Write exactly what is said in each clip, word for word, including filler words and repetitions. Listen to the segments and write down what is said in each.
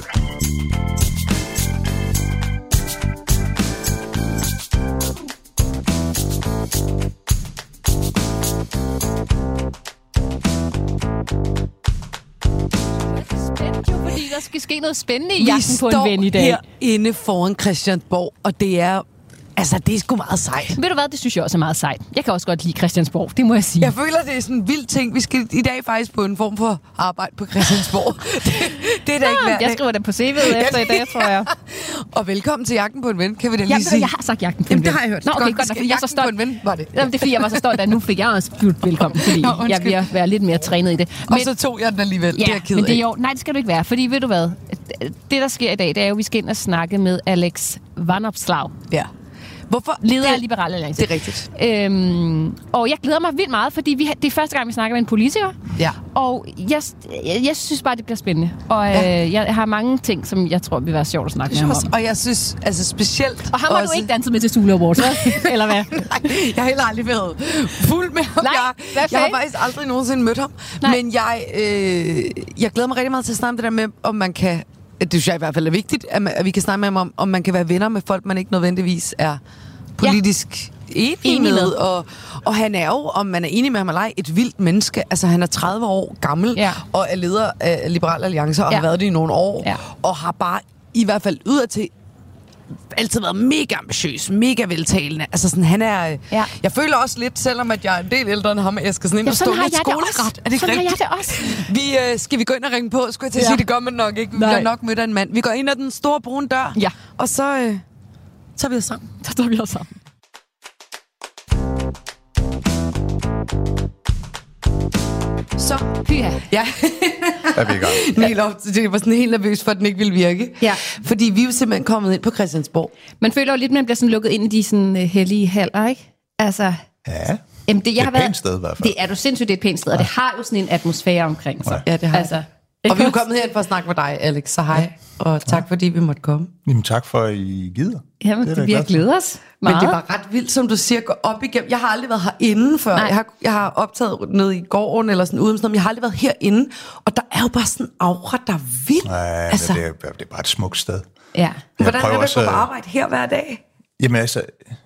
Fordi der skal ske noget spændende i jagten på en ven i dag. Vi står herinde foran Christiansborg, og det er... Altså, det er sgu meget sejt. Ved du hvad, det synes jeg også er meget sejt. Jeg kan også godt lide Christiansborg, det må jeg sige. Jeg føler, det er sådan en vild ting. Vi skal i dag faktisk på en form for arbejde på Christiansborg. det, det er da ikke hver dag. Jeg skriver det på C V'et efter i dag, tror jeg. Og velkommen til Jagten på en ven, kan vi da lige Jamen, sige. Jeg har sagt Jagten på en Jamen, ven. det har jeg hørt. Nå, okay, godt, godt, fordi jeg er så stolt. På en ven, var det. Jamen, det er fordi, jeg var så stolt, at nu fik jeg også budt velkommen, fordi Nå, jeg vil være lidt mere trænet i det. Men, og så tog jeg den alligevel. Ja, det er ked men det er af. jo... Nej, det skal du ikke være, fordi ved du hvad? Det, der sker i dag, det er jo, at vi skal ind og snakke med Alex Vanopslagh. Ja. Hvorfor? Leder af Liberal Alliance. Det er rigtigt. Øhm, og jeg glæder mig vildt meget, fordi vi, det er første gang, vi snakker med en politiker. Ja. Og jeg, jeg, jeg synes bare, det bliver spændende. Og ja. øh, jeg har mange ting, som jeg tror vil være sjovt at snakke med ham om. Og jeg synes, altså specielt... Og ham har også... du ikke danset med til Zulu Awards, eller hvad? Nej, jeg har heller aldrig været fuld med ham. Nej, jeg, jeg har faktisk aldrig nogensinde mødt ham. Nej. Men jeg, øh, jeg glæder mig rigtig meget til at snakke om det der med, om man kan... Det synes jeg i hvert fald er vigtigt, at, man, at vi kan snakke med ham om, om man kan være venner med folk, man ikke nødvendigvis er politisk ja. enig, enig med. med. Og, og han er jo, om man er enig med ham eller ej, et vildt menneske. Altså, han er tredive år gammel, ja. og er leder af Liberal Alliance, og ja. har været det i nogle år, ja. og har bare i hvert fald udadtil altid været mega ambitiøs, mega veltalende. Altså sådan, han er... Ja. Jeg føler også lidt, selvom at jeg er en del ældre end ham, at jeg skal sådan ind ja, og stå lidt skoleret. Er det sådan rigtigt? har jeg det også. Vi, øh, skal vi gå ind og ringe på? Skulle jeg til at ja. sige, det gør man nok ikke. Vi bliver nok mødt af en mand. Vi går ind ad den store brune dør, ja. og så øh, tager vi os sammen. Så tager vi os sammen. Så, pyha. Ja. Er vi i gang? Helt op, det var sådan helt nervøs for, at den ikke ville virke. Ja. Fordi vi er jo simpelthen kommet ind på Christiansborg. Man føler jo lidt, man bliver sådan lukket ind i de sådan uh, hellige haller, ikke? Altså... Ja. Jamen, det, jeg det er har et været, pænt sted i hvert fald. Det er du sindssygt, det er et pænt sted, og det har jo sådan en atmosfære omkring sig. Ja, det har altså, Og vi er jo kommet her for at snakke med dig, Alex, så hej. Og tak, fordi vi måtte komme. Jamen, tak for, at I gider. Jamen, det, det vi har glædet os meget. Men det var ret vildt, som du siger, gå op igennem. Jeg har aldrig været herinde før. Jeg har, jeg har optaget nede i gården, eller sådan uden sådan noget. Jeg har aldrig været herinde. Og der er jo bare sådan en aura, der er vild. Nej, altså, det, er, det er bare et smukt sted. Ja. Hvordan er det at gå på arbejde her hver dag? Jamen altså...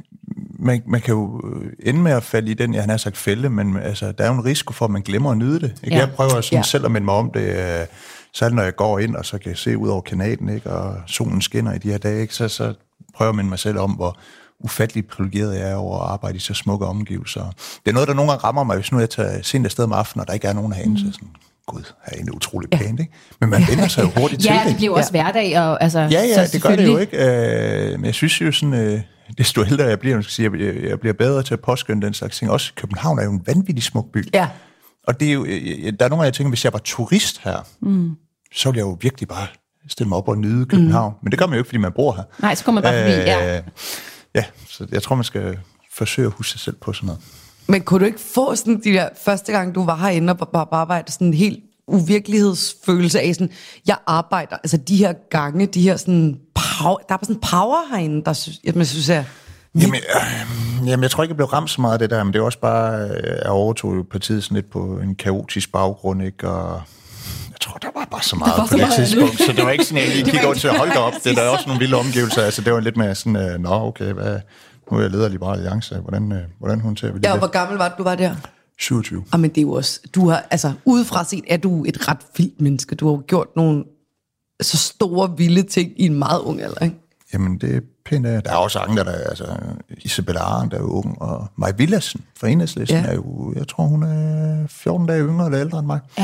Man, man kan jo ende med at falde i den, jeg har sagt fælde, men altså, der er jo en risiko for, at man glemmer at nyde det. Ikke? Ja. Jeg prøver sådan, ja. selv at minde mig om det, selv når jeg går ind, og så kan jeg se ud over kanalen, ikke? Og solen skinner i de her dage, ikke? Så, så prøver jeg at minde mig selv om, hvor ufattelig privilegeret jeg er over at arbejde i så smukke omgivelser. Det er noget, der nogle gange rammer mig, hvis nu jeg tager sent afsted om aftenen, og der ikke er nogen herinde, mm. så sådan, gud, her er en utrolig pænt, ikke? Men man vender sig jo hurtigt til det. Ja, det bliver jo også ja. hverdag. Og, altså, ja, ja, det gør det jo ikke. Øh, men jeg synes jo sådan... Øh, desto ældre jeg bliver, jeg, skal sige, jeg, jeg bliver bedre til at påskynde den slags ting. Også København er jo en vanvittig smuk by. Ja. Og det er jo, der er nogle af jer tænker, hvis jeg var turist her, mm. så ville jeg jo virkelig bare stille mig op og nyde København. Mm. Men det gør man jo ikke, fordi man bor her. Nej, så kommer man bare forbi, øh, ja. Ja, så jeg tror, man skal forsøge at huske sig selv på sådan noget. Men kunne du ikke få sådan de der første gang, du var herinde og bare arbejde, sådan en helt uvirkelighedsfølelse af sådan, jeg arbejder, altså de her gange, de her sådan power, der er bare sådan power herinde, der synes, jeg synes er... Jamen, øh, jamen, jeg tror ikke, jeg blev ramt så meget af det der, men det er også bare, jeg overtog jo partiet sådan lidt på en kaotisk baggrund, ikke, og jeg tror, der var bare så meget på det tidspunkt, så det var ikke sådan, at jeg lige kiggede over til at holde dig op, det der er også nogle vilde omgivelser, altså det var lidt mere sådan, øh, nå okay, hvad, nu er jeg leder af Liberal Alliance, hvordan, øh, hvordan håndterer vi det? Ja, og hvor gammel var du var der? syvogtyve. Ah, men det er jo også, du har, altså udefra set er du et ret vildt menneske, du har jo gjort nogle så store, vilde ting i en meget ung alder, ikke? Jamen, det er pænt af. Der er også andre, der er, altså, Isabella Arendt er jo ung, og Maja Villadsen fra Enhedslisten ja. er jo, jeg tror, hun er fjorten dage yngre eller ældre end mig. Ja.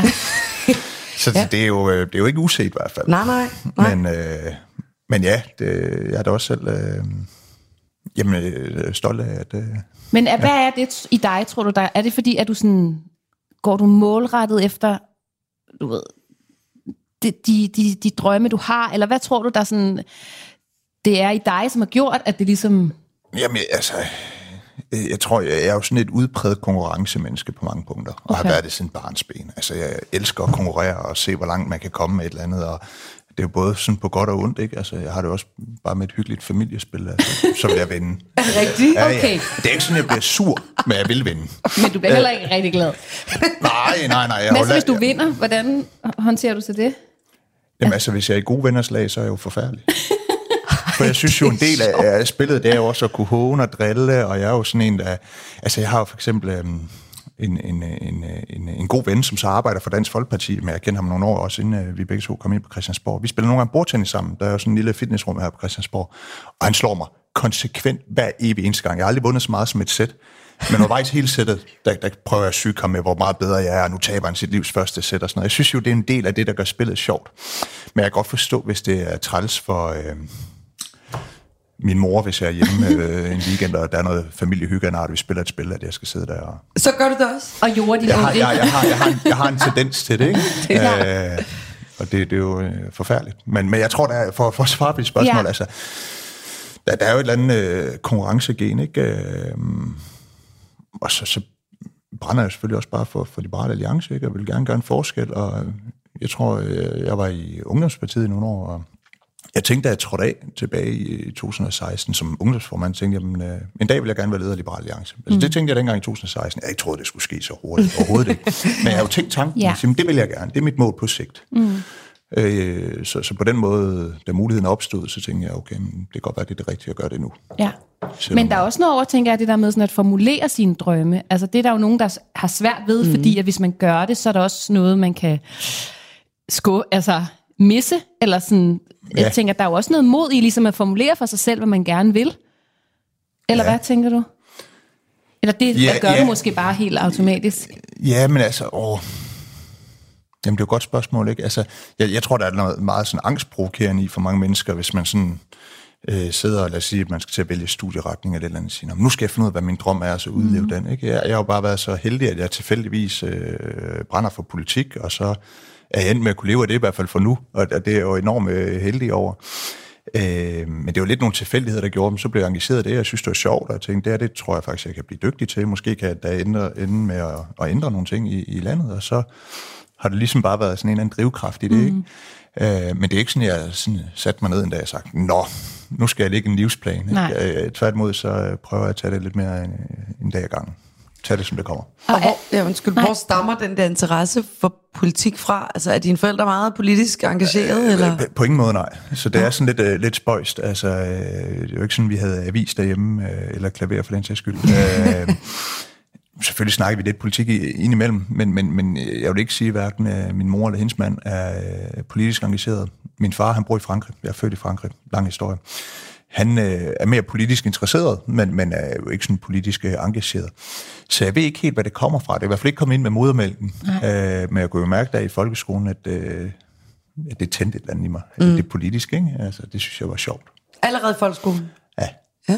Så ja. det, er jo, det er jo ikke uset i hvert fald. Nej, nej. nej. Men, øh, men ja, det, jeg er da også selv øh, jamen, øh, stolt af, at... Øh, men er, ja. hvad er det i dig, tror du, der? Er det fordi, at du sådan, går du målrettet efter, du ved, de, de, de, de drømme, du har, eller hvad tror du, der sådan... Det er i dig, som har gjort, at det ligesom... Jamen, altså... Jeg tror, jeg er jo sådan et udpræget konkurrencemenneske på mange punkter, og okay. har været det siden barnsben. Altså, jeg elsker at konkurrere og se, hvor langt man kan komme med et eller andet, og det er jo både sådan på godt og ondt, ikke? Altså, jeg har det også bare med et hyggeligt familiespil, altså, så vil jeg vinde. Rigtigt? Ja, ja. Okay. Det er ikke sådan, at jeg bliver sur, men jeg vil vinde. Men du bliver heller ikke rigtig glad. Nej, nej, nej. Jeg men så hvis du vinder, hvordan håndterer du så det? Jamen altså, hvis jeg er i gode venners lag, så er jeg jo forfærdelig. For jeg synes jo, en del af, af spillet, det er jo også at kunne håne og drille, og jeg er jo sådan en, der... Altså, jeg har jo for eksempel øhm, en, en, en, en, en god ven, som så arbejder for Dansk Folkeparti, men jeg kender ham nogle år også, inden øh, vi begge to kom ind på Christiansborg. Vi spiller nogle gange bordtennis sammen. Der er jo sådan en lille fitnessrum her på Christiansborg, og han slår mig konsekvent hver evig eneste gang. Jeg har aldrig vundet så meget som et sæt. Men undervejs hele sættet, der, der prøver jeg at syge ham med, hvor meget bedre jeg er, og nu taber han sit livs første sæt og sådan noget. Jeg synes jo, det er en del af det, der gør spillet sjovt. Men jeg kan godt forstå, hvis det er træls for øh, min mor, hvis jeg er hjemme øh, en weekend, og der er noget familiehygge, når vi spiller et spil, at jeg skal sidde der. Og... Så gør du det også? Og gjorde din jeg har, jeg, jeg, har, jeg, har en, jeg har en tendens til det, ikke? det øh, og det, det er jo øh, forfærdeligt. Men, men jeg tror, der er, for, for at svare på dit spørgsmål, ja. altså, der, der er jo et eller andet øh, konkurrencegen, ikke? Øh, Og så, så brænder jeg selvfølgelig også bare for, for Liberal Alliance, ikke? Jeg vil gerne gøre en forskel, og jeg tror, jeg var i Ungdomspartiet i nogle år, og jeg tænkte, at jeg trådte af tilbage i to tusind og seksten som ungdomsformand, tænkte jeg, jamen, en dag vil jeg gerne være leder af Liberal Alliance. Altså, mm. Det tænkte jeg dengang i to tusind og seksten. Jeg ikke troede, det skulle ske så hurtigt, overhovedet ikke. Men jeg har jo tænkt tanken, ja. Jamen, det vil jeg gerne, det er mit mål på sigt. Mm. Øh, så, så på den måde, da muligheden opstod, så tænkte jeg, okay, det kan godt være, det er det rigtige at gøre det nu. Ja. Selvom men der er også noget over, tænker jeg, det der med sådan at formulere sine drømme. Altså det er der jo nogen, der har svært ved, mm. fordi at hvis man gør det, så er der også noget, man kan skå, altså misse, eller sådan, ja. Jeg tænker, der er jo også noget mod i, ligesom at formulere for sig selv, hvad man gerne vil. Eller ja. Hvad tænker du? Eller det ja, gør ja. Du måske bare helt automatisk? Ja, men altså, åh... Jamen, det er jo et godt spørgsmål, ikke? Altså, jeg, jeg tror, der er noget meget sådan angstprovokerende i for mange mennesker, hvis man sådan øh, sidder og lad os sige, at man skal til at vælge studieretning eller et eller andet, siger, nu skal jeg finde ud af, hvad min drøm er, og så udleve mm. den, ikke? Jeg, jeg har jo bare været så heldig, at jeg tilfældigvis øh, brænder for politik, og så er jeg endt med at kunne leve af det, i hvert fald for nu, og, og det er jeg jo enormt øh, heldig over. Øh, men det var lidt nogle tilfældigheder, der gjorde dem. Så blev jeg engageret i det, jeg synes, det var sjovt, og jeg tænkte, det her, det tror jeg faktisk, jeg kan blive dygtig til. Måske kan jeg da ende, ende med at, at ændre nogle ting i, i landet, og så har det ligesom bare været sådan en eller anden drivkraft i det, mm. ikke? Øh, men det er ikke sådan, jeg sådan sat mig ned en dag og sagt, nå, nu skal jeg lægge en livsplan. Ikke? Øh, tværtimod, så prøver jeg at tage det lidt mere en, en dag ad gangen. Tag det, som det kommer. Og hvor, ja, undskyld, hvor stammer den der interesse for politik fra? Altså, er dine forældre meget politisk engageret? Eller? På ingen måde, nej. Så det er sådan lidt, uh, lidt spøjst. Altså, uh, det er jo ikke sådan, vi havde avis derhjemme, uh, eller klaver for den sags skyld. Uh, selvfølgelig snakker vi lidt politik indimellem, men, men, men jeg vil ikke sige, at hverken uh, min mor eller hendes mand er uh, politisk engageret. Min far, han bor i Frankrig. Jeg er født i Frankrig. Lang historie. Han øh, er mere politisk interesseret, men, men er jo ikke sådan politisk øh, engageret. Så jeg ved ikke helt, hvad det kommer fra. Det er i hvert fald ikke kommet ind med modermælken. Øh, men jeg kunne jo mærke der i folkeskolen, at, øh, at det tændte et eller andet i mig. Mm. Det er politisk, ikke? Altså, det synes jeg var sjovt. Allerede i folkeskolen? Ja. Ja.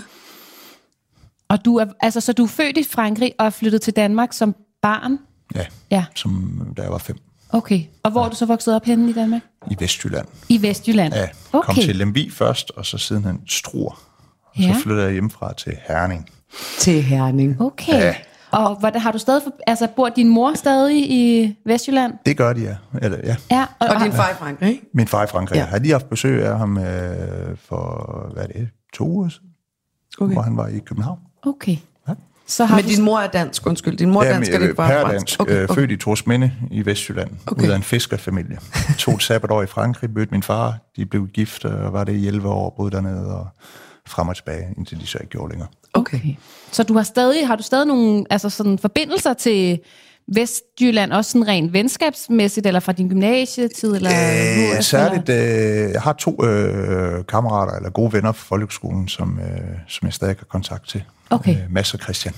Og du er, altså, så du er født i Frankrig og flyttet til Danmark som barn? Ja, ja. Som, da jeg var fem. Okay, og hvor ja. Er du så vokset op henne i Danmark? I Vestjylland. I Vestjylland? Ja, okay. Kom til Lemvig først, og så sidenhen Struer. Og ja. Så flyttede jeg hjemmefra til Herning. Til Herning. Okay, ja. Og hvordan, har du stadig, for, altså bor din mor stadig i Vestjylland? Det gør de, ja. Eller, ja. ja og, og din far i Frankrig, ikke? Min far i Frankrig, ja. Jeg har lige haft besøg af ham øh, for, hvad er det, to uger siden, okay. Hvor han var i København. Okay. Ja. Så har Men du... din mor er dansk, undskyld. Din mor er dansk, ja, det bare fransk. Dansk, okay, okay. Født i Torsminde i Vestjylland, okay. Ud af en fiskerfamilie. To et sabbatår i Frankrig, mødte min far. De blev gift og var det i elleve år, boede dernede og frem og tilbage, indtil de så ikke gjorde længere. Okay. Så du har stadig, har du stadig nogle altså sådan forbindelser til Vestjylland, også sådan rent venskabsmæssigt, eller fra din gymnasietid? Eller øh, nu, særligt, øh, jeg har to øh, kammerater, eller gode venner fra folkeskolen, som, øh, som jeg stadig har kontakt til. Okay. Øh, Mads og Christian.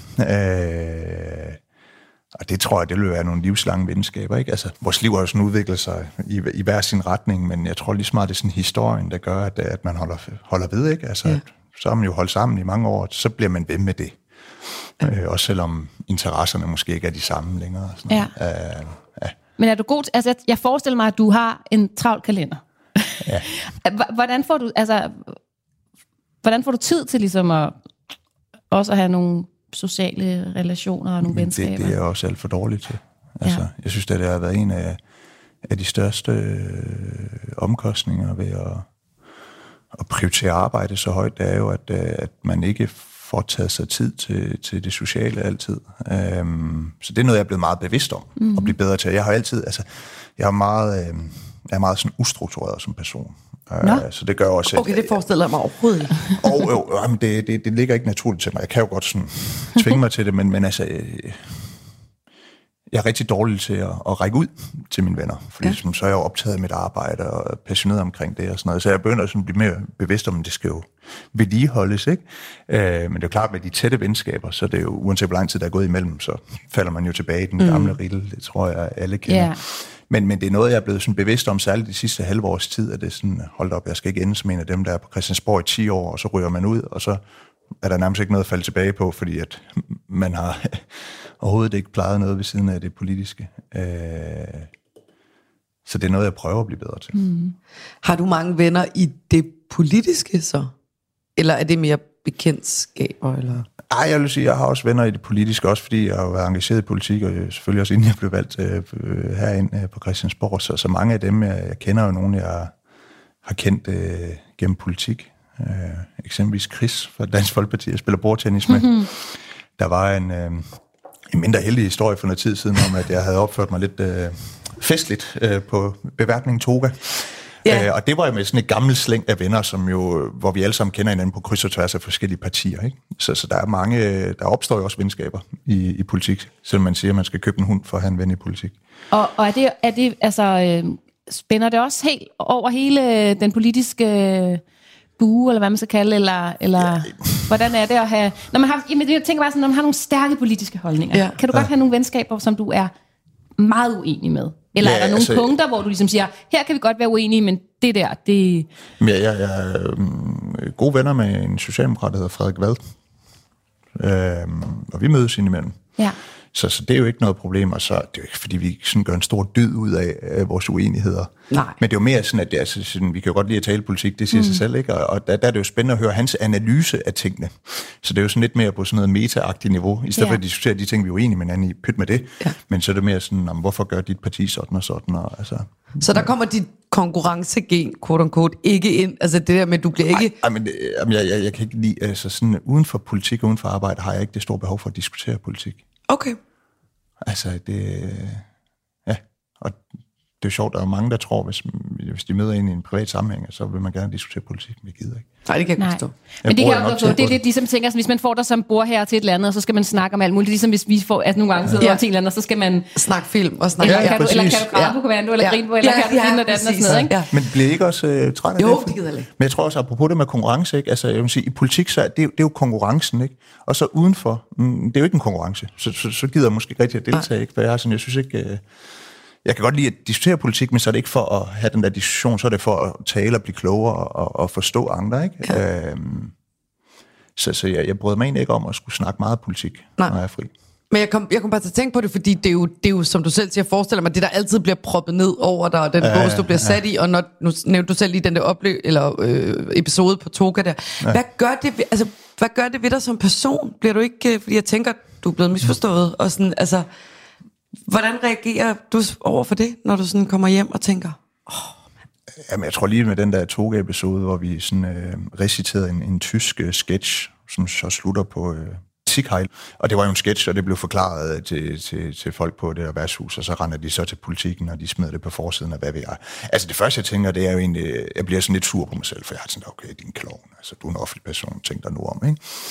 Øh, og det tror jeg, det vil være nogle livslange venskaber, ikke? Altså, vores liv har jo sådan udviklet sig i, i hver sin retning, men jeg tror lige så meget, det er sådan historien, der gør, at, at man holder, holder ved, ikke? Altså, ja. Så har man jo holdt sammen i mange år, så bliver man ved med det. Ja. Øh, også selvom interesserne måske ikke er de samme længere. Sådan ja. Øh, ja. Men er du god til, altså jeg forestiller mig, at du har en travl kalender. Ja. Hvordan får du, altså, hvordan får du tid til ligesom at også at have nogle sociale relationer og nogle Men venskaber? Det, det er jeg også alt for dårligt til. Altså, ja. Jeg synes, at det har været en af, af de største øh, omkostninger ved at, at prioritere arbejde så højt, det er jo, at, at man ikke får taget sig tid til, til det sociale altid. Um, så det er noget, jeg er blevet meget bevidst om, mm-hmm. at blive bedre til. Jeg har altid, altså, jeg har meget, øh, jeg er meget sådan ustruktureret som person. Uh, så det gør også... Okay, det forestiller jeg mig overhovedet ikke. Og jo, jamen det, det, det ligger ikke naturligt til mig. Jeg kan jo godt sådan tvinge mig til det, men, men altså... Jeg er rigtig dårlig til at, at række ud til mine venner, fordi ja. som, så er jeg jo optaget af mit arbejde og passioneret omkring det og sådan noget. Så jeg begynder sådan at blive mere bevidst om, at det skal jo vedligeholdes, ikke? Øh, men det er jo klart, med de tætte venskaber, så det er jo, uanset hvor lang tid der er gået imellem, så falder man jo tilbage i den gamle mm. rille. Det tror jeg, alle kender. Yeah. Men, men det er noget, jeg er blevet sådan bevidst om, særligt de sidste halve års tid, at det er sådan, hold op, jeg skal ikke ende som en af dem, der er på Christiansborg i ti år, og så ryger man ud, og så er der nærmest ikke noget at falde tilbage på, fordi at man har overhovedet ikke plejet noget ved siden af det politiske. Øh, så det er noget, jeg prøver at blive bedre til. Mm. Har du mange venner i det politiske så? Eller er det mere bekendtskaber? Eller? Ej, jeg vil sige, jeg har også venner i det politiske, også fordi jeg har været engageret i politik, og selvfølgelig også inden jeg blev valgt øh, herinde øh, på Christiansborg. Så, så mange af dem, jeg, jeg kender jo nogen, jeg har kendt øh, gennem politik. Øh, eksempelvis Chris fra Dansk Folkeparti, jeg spiller bordtennis med. Mm-hmm. Der var en, øh, en mindre heldig historie for noget tid siden om, at jeg havde opført mig lidt øh, festligt øh, på beværtning toga. Yeah. Øh, og det var jo med sådan et gammelt slæng af venner, som jo, hvor vi alle sammen kender hinanden på kryds og tværs af forskellige partier. Ikke? Så, så der er mange, der opstår jo også venskaber i, i politik, selvom man siger, at man skal købe en hund for at have en ven i politik. Og, og er det, er det altså, øh, spænder det også helt over hele den politiske bue, eller hvad man skal kalde, eller, eller ja. Hvordan er det at have... Når man har, jamen, jeg tænker bare sådan, når man har nogle stærke politiske holdninger, ja. Kan du godt ja. have nogle venskaber, som du er meget uenig med? Eller ja, er der nogle altså, punkter, hvor du ligesom siger, her kan vi godt være uenige, men det der, det... Ja, jeg, jeg er um, gode venner med en socialdemokrat, der hedder Frederik Vad. Øhm, og vi mødes indimellem. Ja. Så, så det er jo ikke noget problem, og så det er jo ikke, fordi vi sådan gør en stor dyd ud af, af vores uenigheder. Nej. Men det er jo mere sådan, at det er, sådan, vi kan jo godt lide at tale politik, det siger mm. sig selv, ikke? Og, og der, der er det jo spændende at høre hans analyse af tingene. Så det er jo sådan lidt mere på sådan noget meta-agtigt niveau, i stedet ja. for at diskutere de ting, vi er uenige med hinanden i, pyt med det. Ja. Men så er det mere sådan, om, hvorfor gør dit parti sådan og sådan, og altså... Så der kommer dit konkurrencegen, quote unquote, ikke ind, altså det der med, du bliver ikke... Ej, ej men jeg, jeg, jeg, jeg kan ikke lide, altså sådan, uden for politik og uden for arbejde, har jeg ikke det store behov for at diskutere politik. Okay. Altså, det... Ja, og det er jo sjovt, der er jo mange, der tror, hvis, hvis de møder ind i en privat sammenhæng, så vil man gerne diskutere politik, men jeg gider ikke. Nej, det kan jeg ikke forstå. Men det kan jeg også det er lidt ligesom, tænker, hvis man får der som bor her til et eller andet, og så skal man snakke om alt muligt, ligesom hvis vi får, altså nogle gange sidder ja. til et eller andet, så skal man... Snakke film og snakke... Eller, ja, kan, du, eller kan du græde ja. på kommando, eller ja. grine på, eller ja, kan du ja, finde ja, og sådan noget, ikke? Ja. Men bliver ikke også uh, træt af jo, det? Jo, det gider jeg ikke. Men jeg tror også, apropos det med konkurrence, ikke? Altså, jeg vil sige, i politik, så er det, det er jo konkurrencen, ikke? Og så udenfor, mm, det er jo ikke en konkurrence, så, så, så gider jeg måske ikke rigtig at deltage, ikke? For jeg, sådan, jeg synes ikke... Uh, Jeg kan godt lide at diskutere politik, men så er det ikke for at have den der diskussion, så er det for at tale og blive klogere og, og forstå andre, ikke? Ja. Øhm, så så jeg, jeg bryder mig egentlig ikke om at skulle snakke meget politik, Nej. når jeg er fri. Men jeg kom, jeg kom bare til at tænke på det, fordi det er, jo, det er jo, som du selv siger, forestiller mig, det der altid bliver proppet ned over dig, og den bås, du bliver sat ja. i, og når, nu nævnte du selv lige den der opløb, eller øh, episode på Toga der. Ja. Hvad gør det ved, altså, hvad gør det ved dig som person? Bliver du ikke, fordi jeg tænker, du er blevet misforstået, og sådan, altså... Hvordan reagerer du over for det, når du sådan kommer hjem og tænker, åh, oh, mand. Jamen, jeg tror lige med den der Toga-episode, hvor vi sådan øh, reciterede en, en tysk øh, sketch, som så slutter på øh, Siegheil. Og det var jo en sketch, og det blev forklaret til, til, til folk på det der værtshus, og så render de så til politikken, og de smider det på forsiden af, hvad vi er. Altså det første, jeg tænker, det er jo egentlig, jeg bliver sådan lidt sur på mig selv, for jeg har sådan, okay, din klovn, altså du er en offentlig person, tænk dig nu om,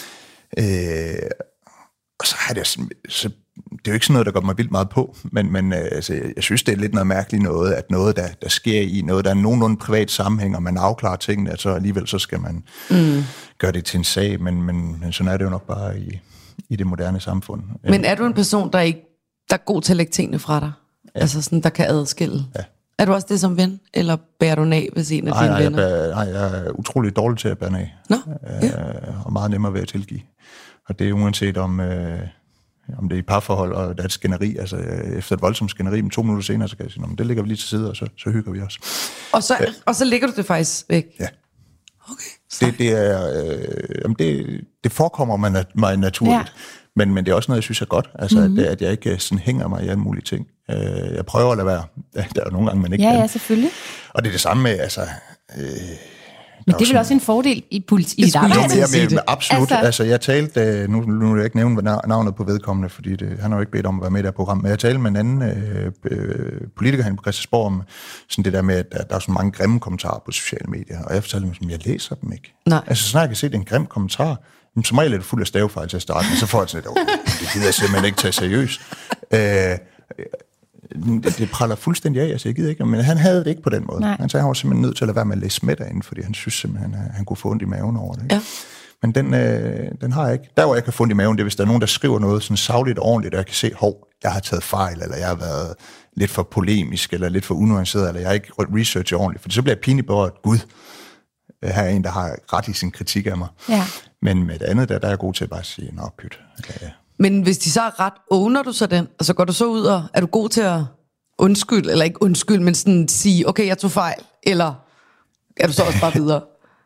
ikke? Øh, og så har det sådan, så det er jo ikke sådan noget, der går mig vildt meget på, men, men altså, jeg synes, det er lidt noget mærkeligt noget, at noget, der, der sker i noget, der er nogenlunde privat sammenhæng, og man afklarer tingene, at så alligevel så skal man mm. gøre det til en sag, men, men, men sådan er det jo nok bare i, i det moderne samfund. Men er du en person, der, ikke, der er god til at lægge tingene fra dig? Ja. Altså sådan, der kan adskille? Ja. Er du også det som ven, eller bærer du af, hvis en af nej, dine nej, venner? Jeg bærer, nej, jeg er utrolig dårlig til at bære af. Nå, ja. øh, og meget nemmere ved at tilgive. Og det er uanset om... Øh, om det er i parforhold, og der er et skænderi, altså efter et voldsomt skænderi, men to minutter senere, så kan jeg sige, det ligger vi lige til side, og så, så hygger vi os. Og så, øh, og så lægger du det faktisk væk? Ja. Okay. Det, det, er, øh, det, det forekommer mig, mig naturligt, ja. men, men det er også noget, jeg synes er godt, altså mm-hmm. at, at jeg ikke sådan hænger mig i alle mulige ting. Øh, jeg prøver at lade være. Der er jo nogle gange, man ikke ja, kan. Ja, selvfølgelig. Og det er det samme med, altså... Øh, Men det er vel også en fordel i, politi- i dit arbejde? Jo, mere, mere, absolut. Altså, altså jeg talte, nu, nu vil jeg ikke nævne navnet på vedkommende, fordi det, han har jo ikke bedt om at være med i det her program, men jeg talte med en anden øh, øh, politiker herinde på Christiansborg om sådan det der med, at der, der er så mange grimme kommentarer på sociale medier, og jeg fortalte dem, at jeg læser dem ikke. Nej. Altså snart jeg kan se, det er en grim kommentar, men som regel er det fuld af stavefejl til at starte, men så får jeg sådan lidt, oh, det gider jeg simpelthen ikke tage seriøst. Øh, Det, det praller fuldstændig af, altså jeg gider ikke, men han havde det ikke på den måde. Nej. Han sagde, han var simpelthen nødt til at lade være med at læse med derinde, fordi han synes simpelthen, han, han kunne få ondt i maven over det. Ikke? Ja. Men den, øh, den har jeg ikke. Der, hvor jeg kan få ondt i maven, det er, hvis der er nogen, der skriver noget sådan sagligt og ordentligt, og jeg kan se, hov, jeg har taget fejl, eller jeg har været lidt for polemisk, eller lidt for unuanceret, eller jeg har ikke researchet ordentligt, for så bliver jeg pinligt berørt, gud, her er en, der har ret i sin kritik af mig. Ja. Men med det andet, der, der er jeg god til at bare sige, nå, pyt. Okay. Men hvis de så er ret, owner du så den, og så går du så ud og, er du god til at undskyld, eller ikke undskyld, men sådan sige, okay, jeg tog fejl, eller er du så også bare videre?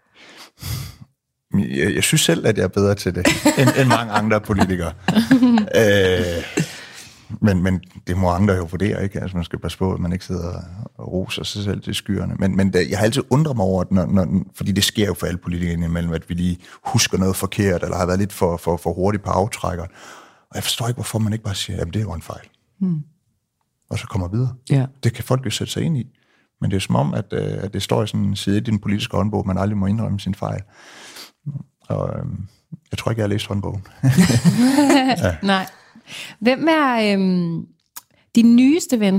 Jeg, jeg synes selv, at jeg er bedre til det, end, end mange andre politikere. øh, men, men det må andre jo vurdere, ikke? Altså man skal passe på, at man ikke sidder og roser sig selv til skyerne. Men, men jeg har altid undret mig over, at når, når, fordi det sker jo for alle politikere imellem, at vi lige husker noget forkert, eller har været lidt for, for, for hurtigt på aftrækkeren. Og jeg forstår ikke, hvorfor man ikke bare siger, at det er jo en fejl. Hmm. Og så kommer videre. Ja. Det kan folk jo sætte sig ind i. Men det er som om, at, at det står i sådan en side i den politiske håndbog, man aldrig må indrømme sin fejl. Og øhm, jeg tror ikke, jeg har læst håndbogen. Ja. Nej. Hvem er øhm, din nyeste ven?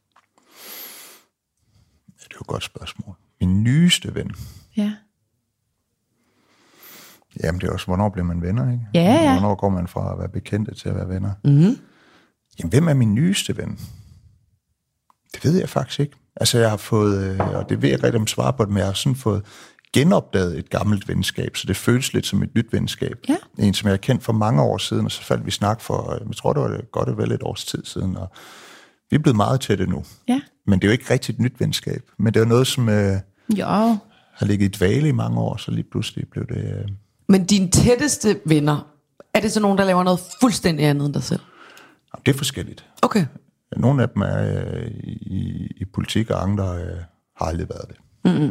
Ja, det er jo et godt spørgsmål. Min nyeste ven? Ja. Jamen, det er også, hvornår bliver man venner, ikke? Ja, ja. Hvornår går man fra at være bekendte til at være venner? Mm-hmm. Jamen, hvem er min nyeste ven? Det ved jeg faktisk ikke. Altså, jeg har fået, og det ved jeg ikke rigtig om svare på det, men jeg har sådan fået genopdaget et gammelt venskab, så det føles lidt som et nyt venskab. Ja. En, som jeg har kendt for mange år siden, og så faldt vi snak for, jeg tror, det var det godt og vel et års tid siden, og vi er blevet meget tætte nu. Ja. Men det er jo ikke rigtig et nyt venskab, men det er jo noget, som øh, har ligget i dvale i mange år, så lige pludselig blev det... Øh... Men dine tætteste venner, er det så nogen, der laver noget fuldstændig andet end dig selv? Det er forskelligt. Okay. Nogle af dem er øh, i, i politik, og andre øh, har aldrig været det. Mm-hmm.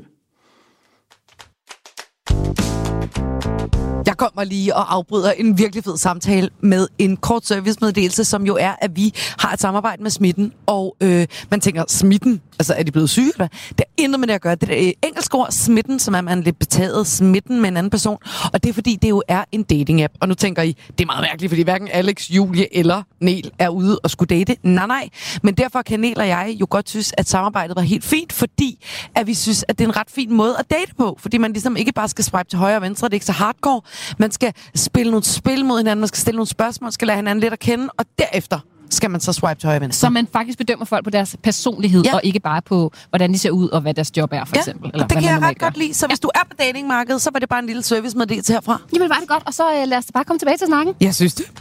Jeg kommer lige og afbryder en virkelig fed samtale med en kort servicemeddelelse, som jo er, at vi har et samarbejde med Smitten, og øh, man tænker, Smitten, altså er de blevet syge, eller? Det er intet med det at gøre. Det er engelsk ord, Smitten, som er man lidt betaget, smitten med en anden person, og det er fordi, det jo er en dating-app. Og nu tænker I, det er meget mærkeligt, fordi hverken Alex, Julie eller Nel er ude og skulle date. Nej, nej. Men derfor kan Nel og jeg jo godt synes, at samarbejdet var helt fint, fordi at vi synes, at det er en ret fin måde at date på, fordi man ligesom ikke bare skal swipe til højre og venstre, det er ikke så hardcore. Man skal spille nogle spil mod hinanden, man skal stille nogle spørgsmål, skal lade hinanden lidt at kende, og derefter skal man så swipe til højre og venstre. Så man faktisk bedømmer folk på deres personlighed, ja. Og ikke bare på, hvordan de ser ud, og hvad deres job er, for ja. eksempel. Eller det kan jeg ret godt lide. Så hvis ja. du er på datingmarkedet, så var det bare en lille servicemeddelelse herfra. Jamen var det godt, og så uh, lad os bare komme tilbage til snakken. Jeg synes det.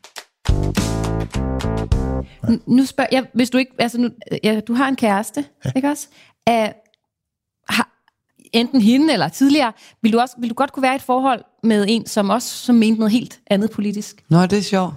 N- nu spørger jeg, hvis du ikke, altså nu, ja, du har en kæreste, ja. Ikke også? Uh, har, enten hende eller tidligere, vil du, også, vil du godt kunne være i et forhold med en, som også som mente noget helt andet politisk? Nå, det er sjovt.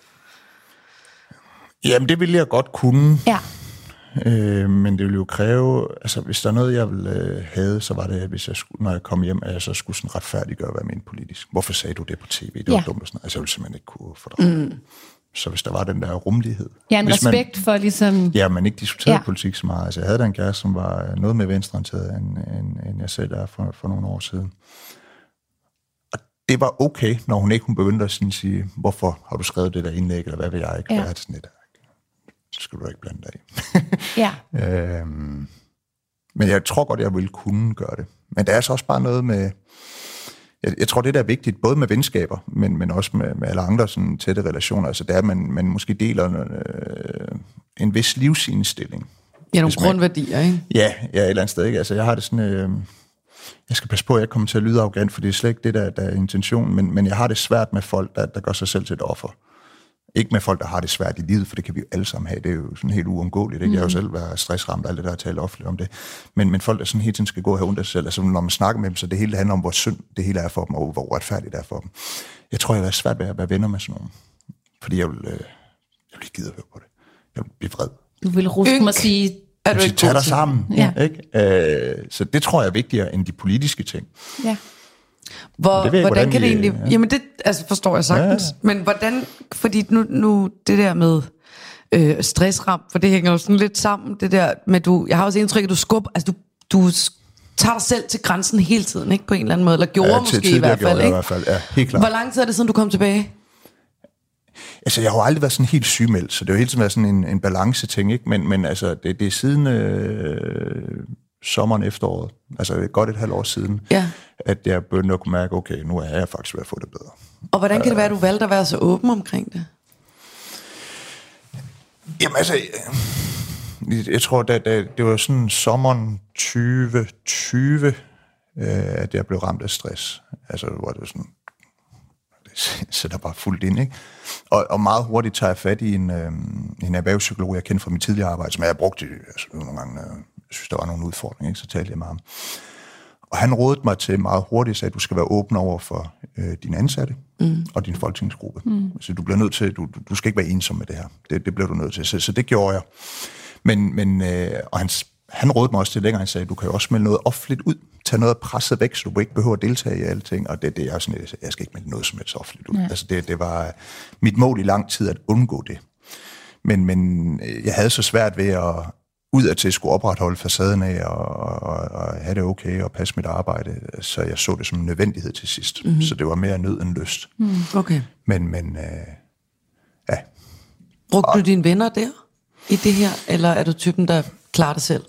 Jamen, det ville jeg godt kunne. Ja. Øh, men det ville jo kræve, altså hvis der er noget, jeg ville øh, have, så var det, hvis jeg skulle, når jeg kom hjem, at jeg så skulle sådan retfærdiggøre, hvad jeg mente politisk. Hvorfor sagde du det på tv? Det var ja. dumt og sådan noget. Altså, jeg ville simpelthen ikke kunne fordrage. Mm. Så hvis der var den der rummelighed. Ja, en hvis respekt man, for ligesom... Ja, man ikke diskuterede ja. politik så meget. Altså, jeg havde da en kæreste, som var noget mere venstreorienteret, end, end, end jeg selv er for, for nogle år siden. Og det var okay, når hun ikke hun begyndte at sådan sige, hvorfor har du skrevet det der indlæg, eller hvad vil jeg ikke? Ja. Jeg sådan lidt, så skal du ikke blande dig i. Ja. øhm, men jeg tror godt, jeg ville kunne gøre det. Men der er så også bare noget med... Jeg, jeg tror, det der er vigtigt, både med venskaber, men, men også med, med alle andre sådan tætte relationer, altså det er, at man, man måske deler en, øh, en vis livsindstilling. Ja, nogle grundværdier, ikke? Ja, ja, et eller andet sted, ikke? Altså jeg har det sådan... Øh, jeg skal passe på, at jeg kommer til at lyde arrogant, for det er slet ikke det, der, der er intentionen, men, men jeg har det svært med folk, der, der gør sig selv til et offer. Ikke med folk, der har det svært i livet, for det kan vi jo alle sammen have. Det er jo sådan helt uundgåeligt. Ikke? Jeg har jo selv været stressramt, alt det der har talt offentligt om det. Men, men folk, der sådan hele tiden skal gå og have ondt af sig selv, altså når man snakker med dem, så det hele handler om, hvor synd det hele er for dem, og hvor uretfærdigt det er for dem. Jeg tror, jeg vil være svært ved at være venner med sådan nogen. Fordi jeg vil, øh, jeg vil ikke gide at høre på det. Jeg vil blive vred. Du vil ruske mig sige, er du ikke tag dig sammen. Ja. Ikke? Øh, så det tror jeg er vigtigere end de politiske ting. Ja. Hvor, det hvordan, hvordan kan de, det egentlig... Ja. Jamen det altså forstår jeg sagtens. Ja. Men hvordan... Fordi nu, nu det der med øh, stressram, for det hænger jo sådan lidt sammen, det der med du... Jeg har også indtryk, at du skubber... Altså du, du tager dig selv til grænsen hele tiden, ikke? På en eller anden måde. Eller gjorde ja, måske i hvert fald, ikke? i hvert fald, ja, helt klart. Hvor lang tid er det siden, du kom tilbage? Altså, jeg har jo aldrig været sådan helt sygemeldt, så det er jo hele tiden været sådan en, en balance-ting, ikke? Men, men altså, det, det er siden øh, sommeren, efteråret, altså godt et halvt år siden, ja. At jeg begyndte at kunne mærke, okay, nu er jeg faktisk ved at få det bedre. Og hvordan kan det være, at du valgte at være så åben omkring det? Jamen altså, jeg, jeg tror, da, da, det var sådan sommeren tyve tyve, øh, at jeg blev ramt af stress. Altså, hvor det var sådan... det sætter bare fuldt ind, ikke? Og, og meget hurtigt tager jeg fat i en, øh, en erhvervspsykolog, jeg kendte fra mit tidligere arbejde, som jeg har brugt i, altså, nogle gange, øh, jeg synes, der var nogle udfordringer, ikke? Så talte jeg med ham. Og han rådede mig til meget hurtigt, at du skal være åben over for øh, dine ansatte mm. og din folketingsgruppe. Mm. Så du bliver nødt til, du, du skal ikke være ensom med det her. Det, det bliver du nødt til. Så, så det gjorde jeg. Men, men øh, og han, han rådede mig også til længere, han sagde, du kan jo også melde noget offentligt ud. Tag noget af presset væk, så du ikke behøver at deltage i alting. Og det, det er sådan, jeg skal ikke melde noget som helst offentligt ud. Ja. Altså det, det var mit mål i lang tid at undgå det. Men, men jeg havde så svært ved at udadtil skulle opretholde facaden af og, og, og have det okay og passe mit arbejde, så jeg så det som en nødvendighed til sidst. Mm-hmm. Så det var mere nød end lyst. Mm, okay. Men, men øh, ja. Brugte og, du dine venner der i det her, eller er du typen, der klarer det selv?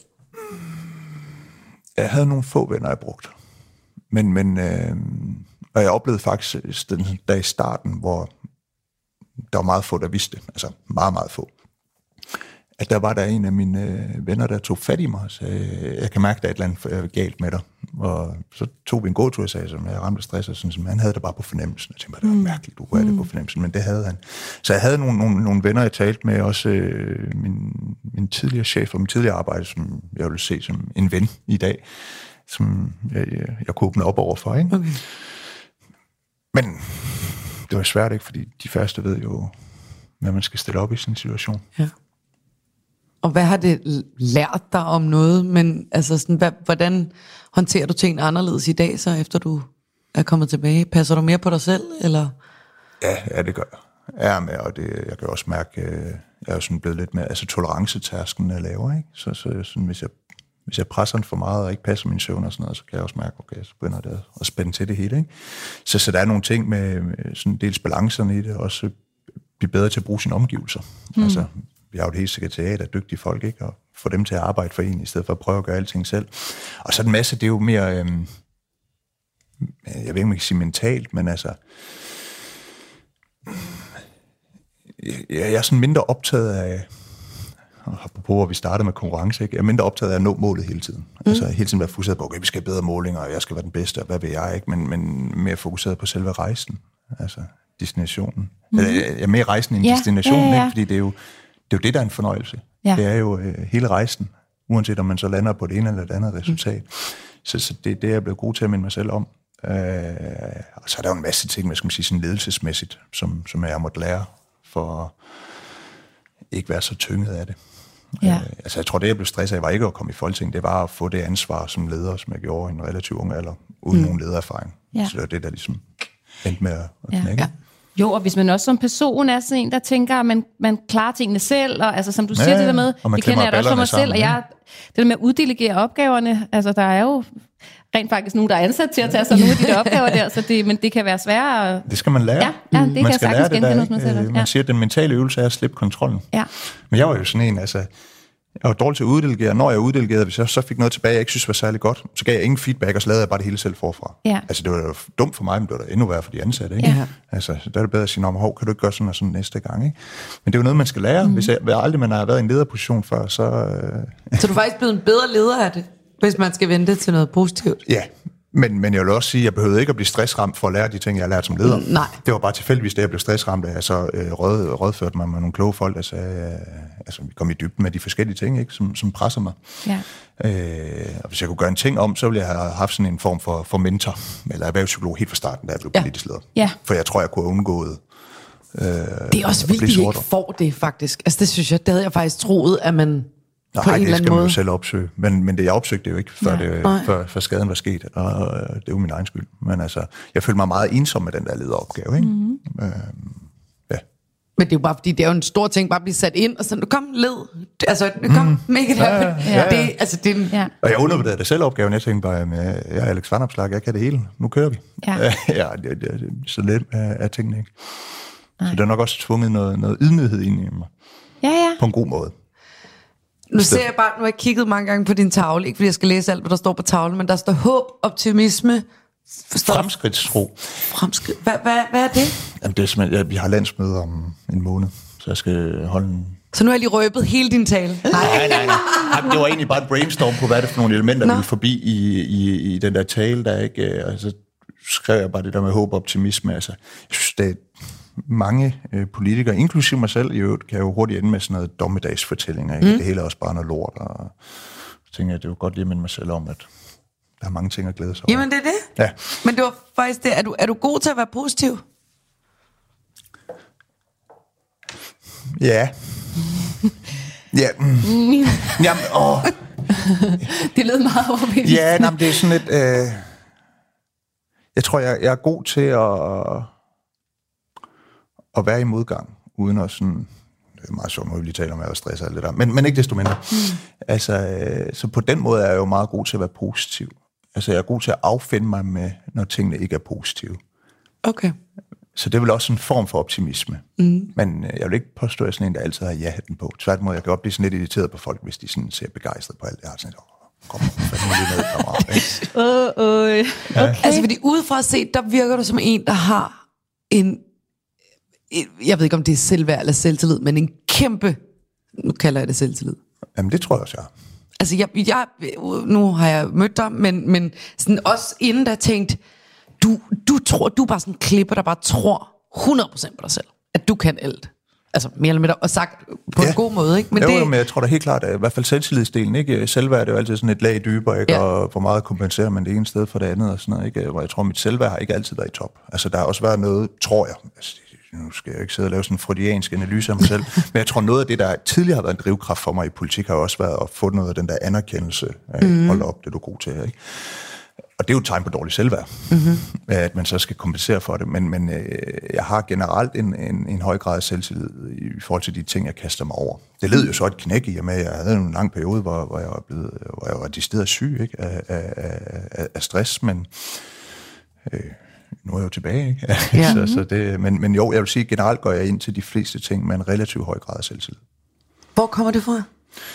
Jeg havde nogle få venner, jeg brugte. Men, men øh, og jeg oplevede faktisk den dag i starten, hvor der var meget få, der vidste det. Altså meget, meget få. At der var der en af mine øh, venner, der tog fat i mig og sagde, jeg kan mærke, der er et eller andet galt med dig. Og så tog vi en gåtur og sagde, som jeg ramte stress, og sådan, som han havde det bare på fornemmelsen. Jeg tænkte, det var mærkeligt, du havde det på fornemmelsen, men det havde han. Så jeg havde nogle, nogle, nogle venner, jeg talte med, også øh, min, min tidligere chef og min tidligere arbejde, som jeg ville se som en ven i dag, som jeg, jeg, jeg kunne åbne op over for, ikke? Okay. Men det var svært, ikke? Fordi de første ved jo, hvad man skal stille op i sådan en situation. Ja. Og hvad har det lært dig om noget? Men altså sådan, hvad, hvordan håndterer du tingene anderledes i dag, så efter du er kommet tilbage? Passer du mere på dig selv, eller? Ja, ja det gør jeg. Jeg er med, og det, jeg kan også mærke, jeg er jo sådan blevet lidt mere, altså tolerancetærsken er lavere, ikke? Så, så sådan, hvis jeg, hvis jeg presser den for meget og ikke passer min søvn og sådan noget, så kan jeg også mærke, okay, så begynder det at spænde til det hele, ikke? Så, så der er nogle ting med, med sådan dels balancerne i det, også blive bedre til at bruge sine omgivelser. Mm. Altså, vi har jo det hele sekretariat af dygtige folk, ikke? Og få dem til at arbejde for en, i stedet for at prøve at gøre alting selv. Og så en masse, det er jo mere, øhm, jeg ved ikke, om jeg kan sige mentalt, men altså, jeg, jeg er sådan mindre optaget af, apropos, hvor vi startede med konkurrence, ikke? Jeg er mindre optaget af at nå målet hele tiden. Mm. Altså hele tiden være fokuseret på, okay, vi skal have bedre målinger, og jeg skal være den bedste, og hvad vil jeg, ikke? Men, men mere fokuseret på selve rejsen, altså destinationen. Mm. Jeg er mere rejsen end ja, destinationen, ja, ja, ja. Ikke? Fordi det er jo det er jo det, der er en fornøjelse. Ja. Det er jo øh, hele rejsen, uanset om man så lander på det ene eller det andet resultat. Mm. Så, så det er det, jeg er blevet god til at minde mig selv om. Øh, og så er der jo en masse ting, hvad skal man sige, sådan ledelsesmæssigt, som, som jeg måtte lære, for at ikke være så tynget af det. Ja. Øh, altså jeg tror, det jeg blev stresset af, var ikke at komme i Folketinget, det var at få det ansvar som leder, som jeg gjorde i en relativt ung alder, uden mm. nogen ledererfaring. Ja. Så det var det, der ligesom endte med at, at knække. Ja. Ja. Jo, og hvis man også som person er sådan en, der tænker, at man, man klarer tingene selv, og altså som du siger, ja, det der med, det kender jeg da også for mig selv, og jeg, det der med at uddelegere opgaverne, altså der er jo rent faktisk nogen, der er ansat til at tage sig nogle af de der opgaver der, så det, men det kan være sværere. Det skal man lære. Ja, ja det man kan jeg sagtens genkende hos mig selv. Man ja. siger, at den mentale øvelse er at slippe kontrollen. Ja. Men jeg var jo sådan en, altså, jeg var dårlig til at uddelegere. Når jeg uddelegerede, hvis jeg så fik noget tilbage, jeg ikke synes var særlig godt, så gav jeg ingen feedback, og så lavede jeg bare det hele selv forfra. Ja. Altså det var jo dumt for mig, men det var da endnu værre for de ansatte. Ikke? Ja. Altså der er det bedre at sige, hov, kan du ikke gøre sådan og sådan næste gang? Ikke? Men det er jo noget, man skal lære. Mm. Hvis jeg, aldrig man har været i en lederposition før, så... Øh... Så du er faktisk blevet en bedre leder af det, hvis man skal vente til noget positivt? Ja. Men, men jeg vil også sige, at jeg behøvede ikke at blive stressramt for at lære de ting, jeg har lært som leder. Nej. Det var bare tilfældigvis, da jeg blev stressramt, at jeg så øh, rød, rådførte mig med nogle kloge folk, der sagde, øh, altså vi kom i dybden med de forskellige ting, ikke, som, som presser mig. Ja. Øh, og hvis jeg kunne gøre en ting om, så ville jeg have haft sådan en form for, for mentor, eller erhvervspsykolog helt fra starten, da jeg blev ja. politisk leder. Ja. For jeg tror, jeg kunne have undgået øh, det er også vildt, at I ikke får det, faktisk. Altså det synes jeg, det havde jeg faktisk troet, at man... Nej, på en det skal man jo selv opsøge. Men, men det jeg opsøgte det jo ikke, før, det, før, før skaden var sket. Og, og det er jo min egen skyld. Men altså, jeg følte mig meget ensom med den der lederopgave. Ikke? Mm-hmm. Øhm, ja. Men det er jo bare fordi, det er jo en stor ting, bare at blive sat ind, og sådan, kom, led. Altså, kom, mm. make it happen. Ja, ja, ja. Det, altså, det, ja. Og jeg undervurderede det selv opgaven. Jeg tænkte bare, jeg er Alex Vanopslagh, jeg kan det hele. Nu kører vi. Ja, ja det, det, det, så let er tingene ikke. Nej. Så det har nok også tvunget noget, noget ydmyghed ind i mig. Ja, ja. På en god måde. Nu ser jeg bare, nu har jeg kigget mange gange på din tavle, ikke fordi jeg skal læse alt, hvad der står på tavlen, men der står håb, optimisme, fremskridtstro. Fremskridt. Hvad, hvad, hvad er det? Jamen, det er simpelthen, jeg, vi har landsmøde om en måned, så jeg skal holde en... Så nu har jeg lige røbet hele din tale? Nej, nej, nej. nej. Det var egentlig bare et brainstorm på, hvad det er for nogle elementer, vi ville forbi i, i, i den der tale, der ikke... Altså, skrev jeg bare det der med håb og optimisme. Altså, jeg synes, det er mange øh, politikere, inklusive mig selv i øvrigt, kan jo hurtigt ende med sådan noget dommedagsfortællinger. Ikke? Mm. Det hele er også bare noget lort, og så tænker jeg, det er jo godt lige at minde mig selv om, at der er mange ting at glæde sig over. Jamen det er det. Ja. Men det var faktisk det. Er du, er du god til at være positiv? Ja. Ja. Mm. Jamen, åh. Det lød meget overbevisende. Ja, nej, det er sådan lidt... Øh... Jeg tror, jeg, jeg er god til at, at være i modgang, uden at sådan... Det er meget sjovt, når vi lige taler om, at jeg stresser og alt det der. Men, men ikke desto mindre. Mm. Altså, øh, så på den måde er jeg jo meget god til at være positiv. Altså, jeg er god til at affinde mig med, når tingene ikke er positive. Okay. Så det er vel også en form for optimisme. Mm. Men øh, jeg vil ikke påstå, at jeg er sådan en, der altid har ja-hatten på. Tværtimod, jeg kan godt blive sådan lidt irriteret på folk, hvis de sådan ser begejstret på alt. Jeg har sådan lidt, åh, kom, fandme lige ned, kammerat. Åh, åh. Okay. Altså, fordi udefra set, der virker du som en, der har en... Jeg ved ikke, om det er selvværd eller selvtillid, men en kæmpe... Nu kalder jeg det selvtillid. Jamen, det tror jeg også, jeg har. Altså, jeg, jeg, nu har jeg mødt dig, men, men sådan også inden der tænkt, du, du tror, du er bare sådan en klipper, der bare tror hundrede procent på dig selv, at du kan alt. Altså, mere eller mindre, og sagt på ja. en god måde, ikke? Men jo, det... men jeg tror da helt klart, at i hvert fald selvtillidsdelen, ikke? Selvværd er jo altid sådan et lag dybere, ikke? Ja. Og hvor meget kompenserer man det ene sted for det andet, og sådan noget, ikke? Hvor jeg tror, mit selvværd har ikke altid været i top. Altså, der har også været noget, tror jeg, altså, nu skal jeg ikke sidde og lave sådan en freudiansk analyse af mig selv, men jeg tror, noget af det, der tidligere har været en drivkraft for mig i politik, har også været at få noget af den der anerkendelse. Mm. Hold op, det er du god til, ikke? Og det er jo et tegn på dårlig selvværd, mm-hmm. at man så skal kompensere for det. Men, men øh, jeg har generelt en, en, en høj grad af selvtillid i forhold til de ting, jeg kaster mig over. Det led jo så et knæk i, at jeg havde en lang periode, hvor, hvor jeg var blevet, hvor jeg var decideret syg, ikke? Af, af, af, af stress, men øh, nu er jeg jo tilbage. Ikke? Ja. så, så det, men, men jo, jeg vil sige, generelt går jeg ind til de fleste ting med en relativt høj grad af selvtillid. Hvor kommer det fra?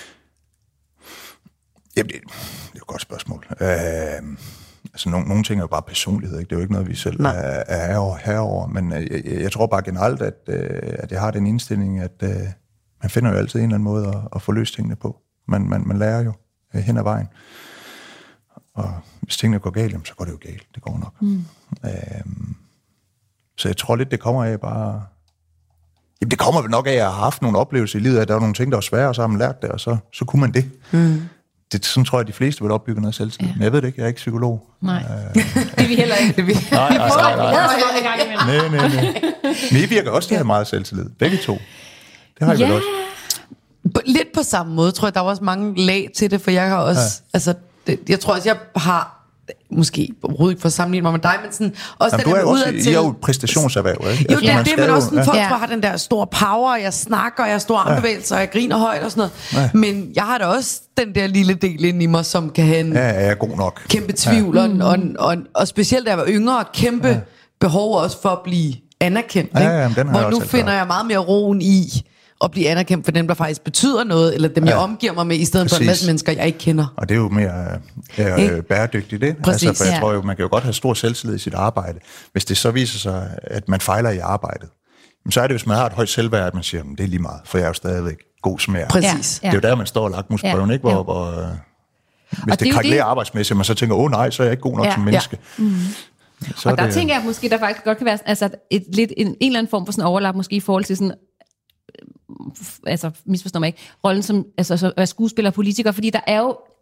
Jamen, det, det er jo et godt spørgsmål. Øh, altså, nogle, nogle ting er jo bare personlighed, ikke? Det er jo ikke noget, vi selv Nej. er, er herover. Men jeg, jeg tror bare generelt, at, at jeg har den indstilling, at uh, man finder jo altid en eller anden måde at, at få løst tingene på. Man, man, man lærer jo uh, hen ad vejen. Og hvis tingene går galt, så går det jo galt. Det går nok. Mm. Øh, så jeg tror lidt, det kommer af bare... Jamen, det kommer vel nok af, at jeg har haft nogle oplevelser i livet, at der var nogle ting, der var svære, og så har man lært det, og så, så kunne man det. Mm. Det sådan tror jeg, de fleste vil opbygge noget selvtillid. Ja. Men jeg ved det ikke, jeg er ikke psykolog. Nej, øh, det er vi heller ikke. Det vi. Nej, nej, nej, nej. nej, nej, nej. Men I virker også, det her meget selvtillid. Begge to. Det har I ja. vel også. Lidt på samme måde, tror jeg, der var også mange lag til det, for jeg har også, ja. altså, det, jeg tror også, jeg har, måske overhovedet ikke for at sammenligne mig med dig, men sådan, også Jamen, den du er også, til... I er jo et præstationserhverv, ikke? Jo, altså, ja, det er men også sådan, folk ja. har den der store power, jeg snakker, jeg har store armbevægelser, jeg griner højt og sådan noget. Ja. Men jeg har da også den der lille del inde i mig, som kan have en ja, jeg er god nok. kæmpe tvivl, ja. og, og, og, og specielt da jeg var yngre, kæmpe ja. behov også for at blive anerkendt. Ja, ja, den hvor nu finder jeg meget mere roen i at blive anerkendt for dem, der faktisk betyder noget, eller dem, ja. jeg omgiver mig med, i stedet Præcis. for en masse mennesker, jeg ikke kender. Og det er jo mere øh, øh, bæredygtigt, det. Præcis, altså, for jeg ja. tror jo, man kan jo godt have stor selvtillid i sit arbejde. Hvis det så viser sig, at man fejler i arbejdet, så er det, hvis man har et højt selvværd, at man siger, det er lige meget, for jeg er jo stadigvæk god smager. Præcis. Ja. Det er jo der, man står og lakmusprøven, ja. ikke? Hvor, ja. hvor, øh, hvis og det, det krakelerer arbejdsmæssigt, man så tænker, åh oh, nej, så er jeg ikke god nok ja. som menneske. Ja. Mm. Så og der det, tænker jeg måske, der faktisk godt kan være altså et, lidt, en, en eller anden form for sådan overlap, måske i forhold til sådan, altså misforstår mig ikke, rollen som altså, så, skuespiller og politiker, fordi der er jo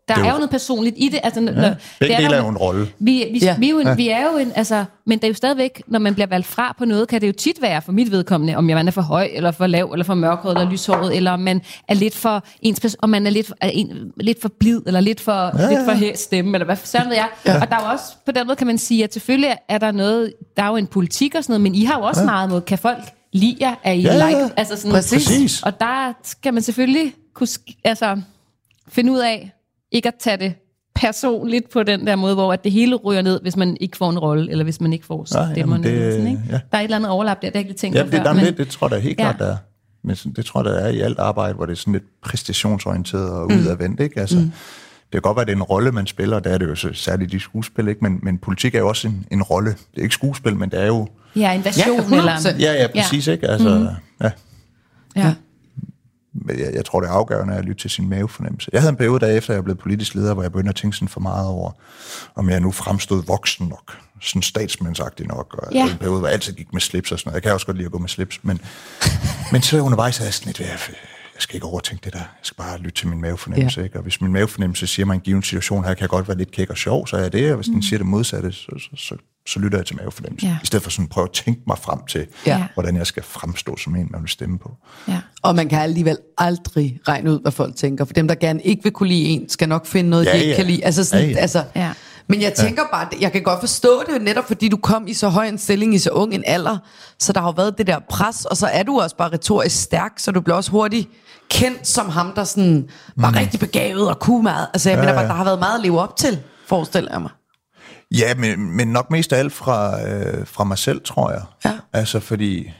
der er er jo jo noget personligt i det. Altså, ja, når, begge det dele er jo jo en rolle. Vi, vi, ja. vi, er jo en, Ja. vi er jo en, altså, men det er jo stadigvæk, når man bliver valgt fra på noget, kan det jo tit være for mit vedkommende, om man er for høj, eller for lav, eller for mørkhåret, eller lyshåret, eller om man er lidt for ens, om man er lidt, er en, lidt for blid, eller lidt for, ja, lidt for hæs stemme, eller hvad sådan ved jeg. Ja. Og der er jo også, på den måde kan man sige, at selvfølgelig er der noget, der er jo en politik og sådan noget, men I har jo også ja. meget mod, kan folk lide jer, er I ja, like, altså sådan, præcis. Og der skal man selvfølgelig kunne, altså, finde ud af, ikke at tage det personligt på den der måde, hvor at det hele ryger ned, hvis man ikke får en rolle, eller hvis man ikke får stemmerne. Ja, det, sådan, ikke? ja. Der er et eller andet overlap der, det har jeg ikke tænkt ja, på det, før. Men, men, det, det tror jeg da helt klart, ja. der er. Men det tror jeg, der er i alt arbejde, hvor det er sådan lidt præstationsorienteret og mm. udadvendt, ikke? Altså, mm. det kan godt være, at det er en rolle, man spiller, der er det jo så særligt i skuespil, ikke? Men, men politik er jo også en, en rolle. Det er ikke skuespil, men det er jo... Ja, en version, ja, eller... Ja, ja, præcis, ja. ikke? Altså, mm. ja. Ja. Jeg, jeg tror, det er afgørende at lytte til sin mavefornemmelse. Jeg havde en periode, der efter jeg blev politisk leder, hvor jeg begyndte at tænke sådan for meget over, om jeg nu fremstod voksen nok, sådan statsmandsagtig nok, og ja. en periode, hvor jeg altid gik med slips og sådan noget. Jeg kan også godt lide at gå med slips, men, men så undervejs er jeg sådan lidt, jeg, jeg skal ikke overtænke det der. Jeg skal bare lytte til min mavefornemmelse, ja. ikke? Og hvis min mavefornemmelse siger mig en given situation her, kan jeg godt være lidt kæk og sjov, så er jeg det, og hvis mm. den siger det modsatte, så, så, så, så lytter jeg til mavefornemmelsen. Ja. I stedet for sådan at prøve at tænke mig frem til, ja. hvordan jeg skal fremstå som en, man vil stemme på. Ja. Og man kan alligevel aldrig regne ud, hvad folk tænker, for dem, der gerne ikke vil kunne lide en, skal nok finde noget, ja, de ikke ja. kan lide. Altså sådan, ja, ja. Altså, ja. Men jeg tænker ja. bare, jeg kan godt forstå det, netop fordi du kom i så høj en stilling, i så ung en alder, så der har jo været det der pres, og så er du også bare retorisk stærk, så du bliver også hurtigt kendt som ham, der sådan var mm. rigtig begavet og kunne meget. Altså jeg ja, mener bare, der har været meget at leve op til, forestiller jeg mig. Ja, men, men nok mest af alt fra, øh, fra mig selv, tror jeg. Ja. Altså fordi,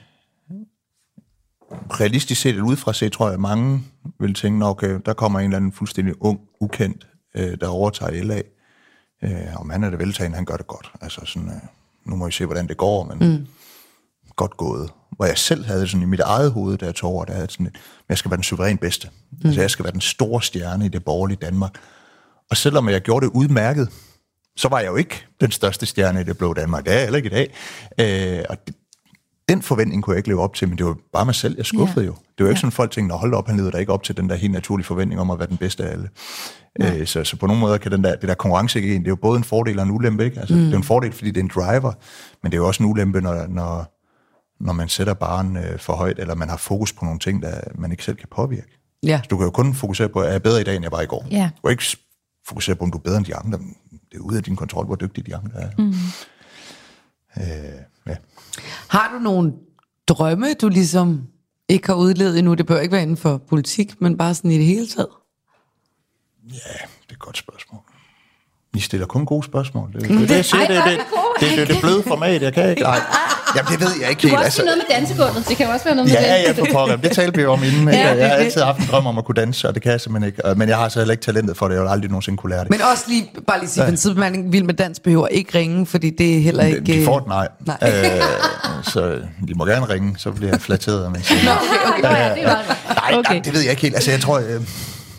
realistisk set, eller udefra set, tror jeg, at mange vil tænke, okay, der kommer en eller anden fuldstændig ung, ukendt, øh, der overtager L A. Øh, om han er det veltagende, han gør det godt. Altså sådan, øh, nu må vi se, hvordan det går, men mm. godt gået. Hvor jeg selv havde sådan i mit eget hoved, da jeg tog over, der havde sådan et, jeg skal være den suveræn bedste. Mm. Altså jeg skal være den store stjerne i det borgerlige Danmark. Og selvom jeg gjorde det udmærket, så var jeg jo ikke den største stjerne i det blå Danmark. Det er jeg heller ikke i dag. Øh, og det, den forventning kunne jeg ikke leve op til, men det var bare mig selv, jeg skuffede ja. jo. Det var jo ikke ja. sådan, folk tænkte, hold op, han leder der ikke op til den der helt naturlige forventning om at være den bedste af alle. Øh, så, så på nogle måder kan den der, det der konkurrencegen, det er jo både en fordel og en ulempe, ikke? Altså, mm. det er en fordel, fordi det er en driver, men det er jo også en ulempe, når, når, når man sætter barren øh, for højt, eller man har fokus på nogle ting, der man ikke selv kan påvirke. Ja. Så du kan jo kun fokusere på, at jeg er bedre i dag, end jeg var i går. Ja. Du kan ikke fokusere på, om du er bedre end de andre. Det er ude af din kontrol, hvor dygtige de andre er. Mm. Øh, ja. Har du nogle drømme, du ligesom ikke har udlevet endnu? Det bør ikke være inden for politik, men bare sådan i det hele taget. Ja, det er et godt spørgsmål. I stiller kun gode spørgsmål. Det, det, det, det, jeg siger, det, det, det, det, det, det er bløde format, jeg kan ikke. Nej. Jamen, det ved jeg ikke helt. Du kan helt. også sige noget med dansegulvet. Det kan også være noget med ja, det. Ja, ja, for pokker. Det talte vi jo om inden. Ja, jeg har altid haft en drøm om at kunne danse, og det kan jeg simpelthen ikke. Men jeg har så heller ikke talentet for det. Jeg vil aldrig nogensinde kunne lære det. Men også lige, bare lige sige, ja. En sidebemærkning, Vild med Dans behøver ikke ringe, fordi det er heller ikke... De får et nej. nej. Øh, så de må gerne ringe, så bliver jeg flatteret. Men Nå, okay, okay. Ja, det var nej, okay. nej, det ved jeg ikke helt. Altså, jeg tror... Øh,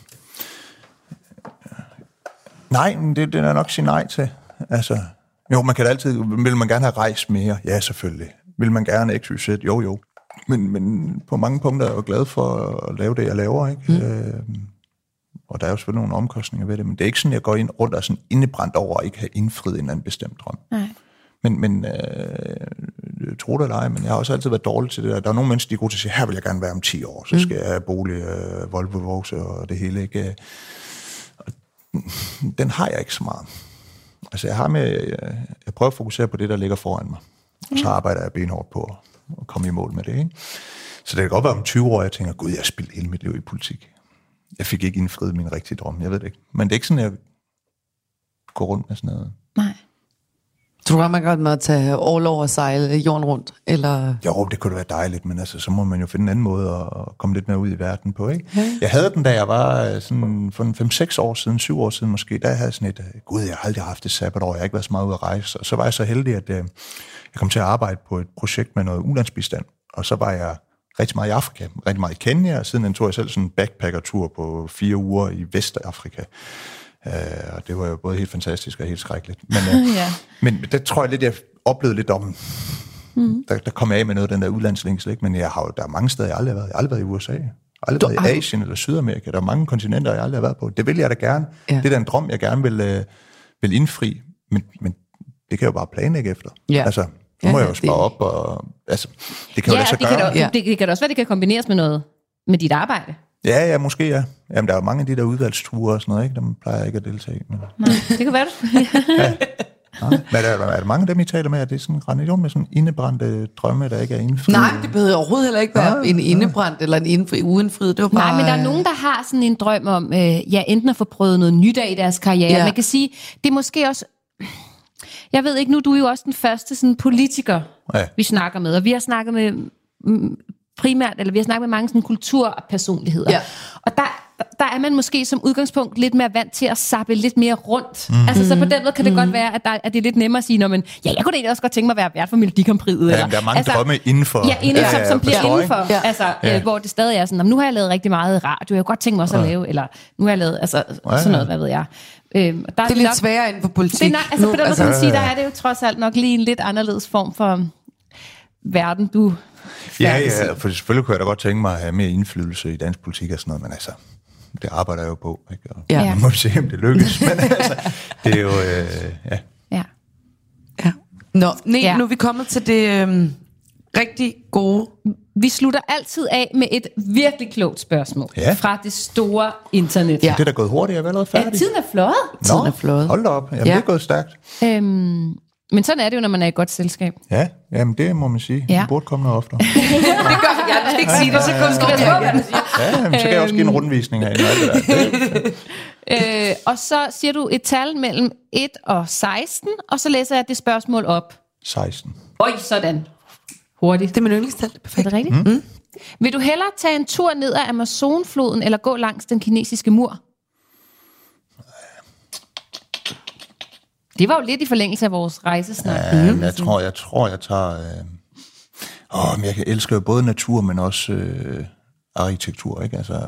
nej, men det, det er nok sige nej til. Altså... Jo, man kan altid... Vil man gerne have rejst mere? Ja, selvfølgelig. Vil man gerne X Y Z? Jo, jo. Men, men på mange punkter er jeg jo glad for at lave det, jeg laver, ikke? Mm. Øh, og der er jo selvfølgelig nogle omkostninger ved det, men det er ikke sådan, jeg går ind rundt og sådan indebrændt over at ikke have indfriet en eller anden bestemt drøm. Nej. Men, men øh, tro det eller ej, men jeg har også altid været dårlig til det der. Der er nogle mennesker, der er gode til at sige, her vil jeg gerne være om ti år, så skal mm. jeg have bolig, øh, Volvo Vose og det hele, ikke? Og den har jeg ikke så meget. Altså jeg har med, jeg, jeg prøver at fokusere på det, der ligger foran mig. Og så arbejder jeg benhårdt på at komme i mål med det, ikke? Så det kan godt være om tyve år, jeg tænker, gud, jeg har spildt hele mit liv i politik. Jeg fik ikke indfriet min rigtige drøm, jeg ved det ikke. Men det er ikke sådan, jeg går rundt med sådan noget. Nej. Tror du, man godt med at tage overlov og sejle jorden rundt? Eller? Jo, det kunne da være dejligt, men altså, så må man jo finde en anden måde at komme lidt mere ud i verden på, ikke? Ja. Jeg havde den, da jeg var sådan for fem seks år siden, syv år siden måske, der havde jeg sådan et, gud, jeg har aldrig haft et sabbatår, jeg har ikke været så meget ude at rejse. Og så var jeg så heldig, at jeg kom til at arbejde på et projekt med noget ulandsbistand, og så var jeg rigtig meget i Afrika, rigtig meget i Kenya, og siden tog jeg selv sådan en backpacker-tur på fire uger i Vestafrika. Uh, og det var jo både helt fantastisk og helt skrækkeligt. Men, uh, ja. men det tror jeg lidt, jeg oplevede lidt om, mm. der, der kom jeg af med noget af den der udlandslængsel, ikke? Men jeg har jo, der er mange steder, jeg aldrig har været. Jeg har aldrig været i U S A. aldrig været i Asien eller Sydamerika. Der er mange kontinenter, jeg aldrig har været på. Det vil jeg da gerne. Ja. Det er da en drøm, jeg gerne vil, øh, vil indfri. Men, men det kan jeg jo bare planlægge efter. Ja. Altså, nu må ja, jeg jo spare det... op. Og, altså, det kan ja, jo lade sig det gøre. Kan da, det, det kan da også være, det kan kombineres med noget med dit arbejde. Ja, ja, måske ja. Jamen, der er jo mange af de der udvalgsture og sådan noget, ikke? Dem plejer jeg ikke at deltage i. Men... Nej, det kan være det. ja. Nej. Men er der, er der mange af dem, I taler med, at det er sådan en religion med sådan indebrændte drømme, der ikke er indfriet? Nej, det behøver overhovedet heller ikke være ja, en indebrændt ja. eller en indfri, uindfriet. Det var bare... Nej, men der er nogen, der har sådan en drøm om, øh, ja, enten at få prøvet noget nyt af i deres karriere. Ja. Man kan sige, det er måske også... Jeg ved ikke, nu du er jo også den første sådan, politiker, ja. vi snakker med, og vi har snakket med primært, eller vi har snakket med mange sådan, kulturpersonligheder. Ja. Og der, der er man måske som udgangspunkt lidt mere vant til at sappe lidt mere rundt. Mm. Altså, så på den måde kan det mm. godt være, at, der, at det er lidt nemmere at sige, når man, ja, jeg kunne egentlig også godt tænke mig at være vært for Melodi Grand Prix. Ja, der er mange altså, drømme indenfor. Ja, inden, ja, som, som bliver forstår, indenfor. Ja. Altså, ja. øh, hvor det stadig er sådan, nu har jeg lavet rigtig meget radio, jeg kunne godt tænke mig også at lave, eller nu har jeg lavet, altså, ja. sådan noget, hvad ved jeg. Øhm, der det er lidt nok, sværere inden for politik. Det er, altså, på den måde altså, kan man sige, der er det jo trods alt nok lige en lidt anderledes form for verden, du Ja, ja, for selvfølgelig kunne jeg da godt tænke mig at have mere indflydelse i dansk politik og sådan noget, men altså, det arbejder jeg jo på, ikke? Og ja. Man må se, om det lykkes, men altså, det er jo, øh, ja. Ja. ja. Nå, nej, ja. Nu er vi kommet til det øh, rigtig gode. Vi slutter altid af med et virkelig klogt spørgsmål ja. fra det store internet. Ja. Det er da gået hurtigt, jeg er allerede færdig. Ja, tiden er fløjet. Tiden er fløjet. Hold da op, jamen, ja. det er gået stærkt. Øhm, men sådan er det jo, når man er i godt selskab. Ja, jamen det må man sige. Ja. Man burde komme noget oftere. Det gør jeg. Jeg skal ikke sige det, så kun skal jeg. Ja, jamen, så kan jeg også give en rundvisning herinde. Det øh, og så siger du et tal mellem et og seksten, og så læser jeg det spørgsmål op. seksten. Oj, sådan. Hurtigt. Det er min yndlingstal. Perfekt. Er det rigtigt? Mm. Mm. Vil du hellere tage en tur ned ad Amazonfloden, eller gå langs den kinesiske mur? Det var jo lidt i forlængelse af vores rejsesnak. Ja, men jeg tror, jeg tror, jeg tager... Øh... Åh, men jeg elsker jo både natur, men også øh, arkitektur, ikke? Altså,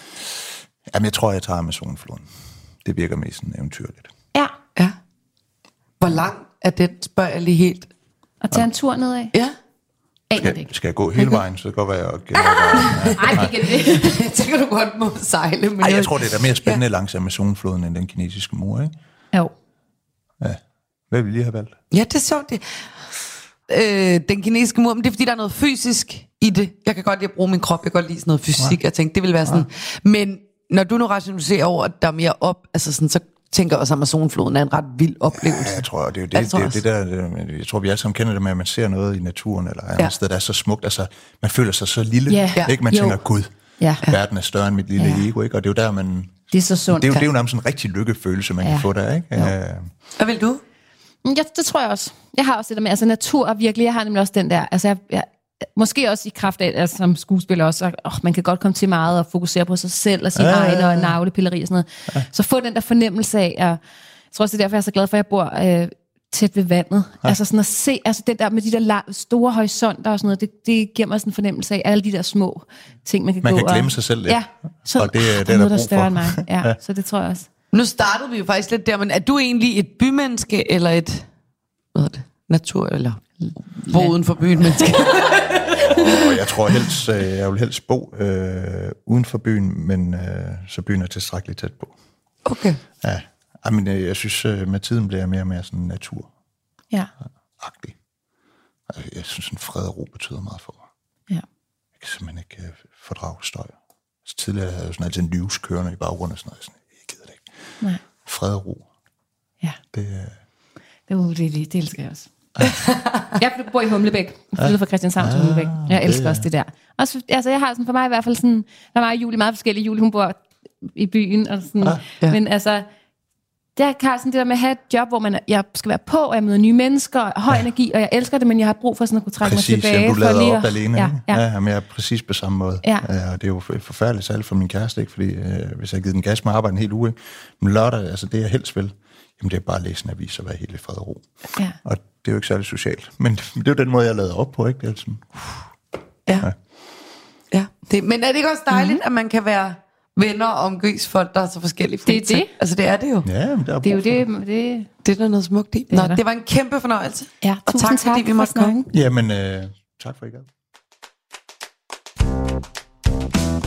jamen, jeg tror, jeg tager Amazonfloden. Det virker mest sådan eventyrligt. Ja. Ja. Hvor lang er den, spørger jeg lige helt? At tage en tur nedad? Ja. Skal, skal jeg gå hele vejen, så det kan godt være, at jeg Nej, det kan det. Så kan du godt må sejle. Men Ej, jeg tror, det er mere spændende ja. langs Amazonfloden, end den kinesiske mur, ikke? Jo. Ja. Hvad vil vi lige have valgt? Ja, det er sjovt. Det. Øh, den kinesiske mur, men det er fordi, der er noget fysisk i det. Jeg kan godt lide at bruge min krop, jeg kan godt lide sådan noget fysik. Ja. Jeg tænkte, det vil være sådan. Ja. Men når du nu rationaliserer over, at der er mere op, altså sådan, så tænker jeg også, at Amazonfloden er en ret vild oplevelse. Ja, jeg tror, det er jo det, jeg tror, det, det der, det, jeg tror, vi alle sammen kender det med, at man ser noget i naturen, eller et ja. sted, der er så smukt, altså, man føler sig så lille, ja. ikke? Man jo. tænker, gud, ja. verden er større end mit lille ja. ego, ikke? Og det er jo der, man... Det er så sundt. Det er jo, det er jo nærmest sådan en rigtig lykkefølelse, man ja. kan få der, ikke? Ja. Hvad vil du? Ja, det tror jeg også. Jeg har også det der med, altså natur og virkelig, jeg har nemlig også den der, altså jeg, jeg måske også i kraft af, altså som skuespiller også, og, åh, man kan godt komme til meget og fokusere på sig selv og sine ja, egne og navlepilleri og sådan noget. Ja. Så få den der fornemmelse af, og jeg tror også, det er derfor, jeg er så glad for, at jeg bor øh, tæt ved vandet. Ja. Altså sådan at se, altså den der med de der la- store horisonter og sådan noget, det, det giver mig sådan en fornemmelse af alle de der små ting, man kan man gå Man kan glemme og, sig selv lidt. Ja, så, og det, øh, det er der er noget, der er større for. end mig. Ja, ja, så det tror jeg også. Nu startede vi jo faktisk lidt der, men er du egentlig et bymenneske, eller et hvad er det, natur, eller bo uden for byen menneske? Og jeg tror helst, jeg vil helst bo øh, uden for byen, men øh, så byen er tilstrækkeligt tæt på. Okay. Ja, I men, jeg synes, med tiden bliver jeg mere og mere sådan natur. Ja. Agtig. Altså, jeg synes, en fred og ro betyder meget for mig. Ja. Jeg kan simpelthen ikke uh, fordrage støj. Så tidligere havde jeg sådan altid en livs kørende i baggrunden og sådan noget. Sådan, jeg gider det ikke. Nej. Fred og ro. Ja. Det, uh... det, det, det, det elsker jeg også. Jeg bor i Humlebæk. Jeg flyttede fra Christianshavn til Humlebæk. Jeg elsker det, også det der. Også, altså, jeg har sådan for mig i hvert fald sådan, der er mig og Julie meget forskellige. Julie, hun bor i byen og sådan. Ah, ja. Men altså, det har sådan det der med at have et job, hvor man, jeg skal være på, og jeg møder nye mennesker, og høj ja. energi, og jeg elsker det, men jeg har brug for sådan at kunne trække præcis, mig tilbage. Præcis, du lader op at, alene. Ja, ja. ja, men jeg er præcis på samme måde. Ja. Ja, og det er jo forfærdeligt særligt for min kæreste, ikke? Fordi øh, hvis jeg har givet den gas med arbejde en hel uge, men lørdag, altså det jeg helst vil, jamen det er bare at læse en avis og være helt i fred og ro. Ja. Og det er jo ikke særlig socialt, men det er jo den måde, jeg lader op på, ikke? Det er sådan, uh, ja. ja. ja. Det, men er det ikke også dejligt, mm-hmm. at man kan være venner og omgås folk, der er så forskellige? Det er det. Altså det er det jo. Ja, men der er det er jo det. Det, det er der noget smukt i. Nå, det var en kæmpe fornøjelse. Ja, og tak, tak fordi vi måtte komme. Jamen, øh, tak for i gang.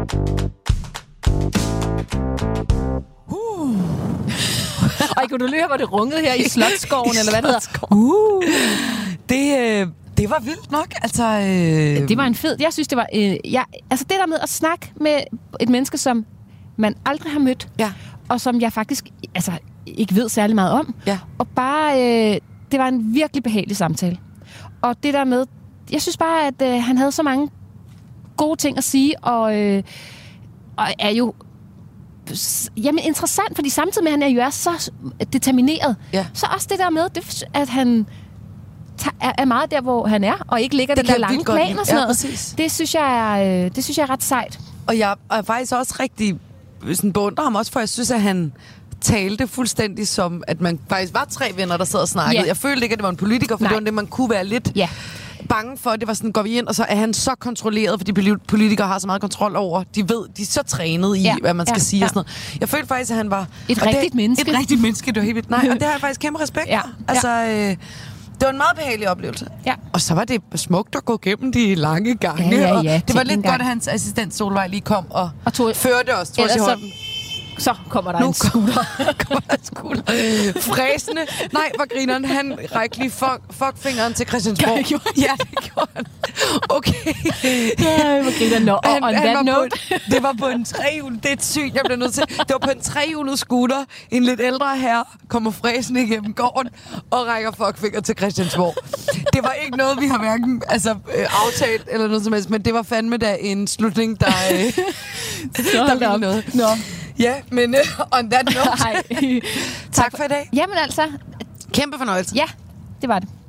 Uh. Og kunne du lide, hvor det rungede her i Slotsskoven, eller hvad det hedder? Uh. Det, øh, det var vildt nok, altså... Øh... Det var en fed... Jeg synes, det var... Øh, jeg, altså det der med at snakke med et menneske, som man aldrig har mødt, ja. og som jeg faktisk altså, ikke ved særlig meget om. Ja. Og bare... Øh, det var en virkelig behagelig samtale. Og det der med... Jeg synes bare, at øh, han havde så mange gode ting at sige, og, øh, og er jo... Jamen interessant, fordi samtidig med, at han er jo er så determineret, ja. så også det der med, det, at han er meget der, hvor han er, og ikke ligger det den der lange plan og sådan ja, noget. Det synes jeg er, det synes jeg er ret sejt. Og jeg er faktisk også rigtig sådan beundrer ham også, for jeg synes, at han talte fuldstændig som, at man faktisk var tre venner, der sad og snakkede. Yeah. Jeg følte ikke, at det var en politiker, for Nej. det var det, man kunne være lidt yeah. bange for. Det var sådan, går vi ind, og så er han så kontrolleret, fordi politikere har så meget kontrol over. De ved, de er så trænet i, ja. hvad man skal ja. sige ja. og sådan noget. Jeg følte faktisk, at han var... Et rigtigt det, menneske. Et rigtigt menneske, det var helt vildt. Nej, og det har jeg faktisk kæmpe respekt ja. for. Altså... Øh, det var en meget behagelig oplevelse. Ja. Og så var det smukt at gå gennem de lange gange. Ja, ja, ja, det var lidt godt, at hans assistent Solvej lige kom og, og tog, førte os. Tog os i hånden. Så kommer der nu en scooter. kommer der en scooter. Fræsende. Nej, hvor grineren. Han rækker lige fuck, fuck-fingeren til Christiansborg. Ja, ja, det gjorde han. Okay. Ja, hvor grineren. Nå, han, on han that note. På, det var på en trehjulet. Det er et sygt, jeg bliver nødt til. Det var på en trehjulet scooter. En lidt ældre herre kommer fræsende igennem gården og rækker fuck-finger til Christiansborg. Det var ikke noget, vi har hverken altså, øh, aftalt eller noget som helst, men det var fandme da en slutning, der, øh, der ville noget. Nå. Ja, men uh, on that note. tak for i dag. Jamen altså. Kæmpe fornøjelse. Ja, det var det.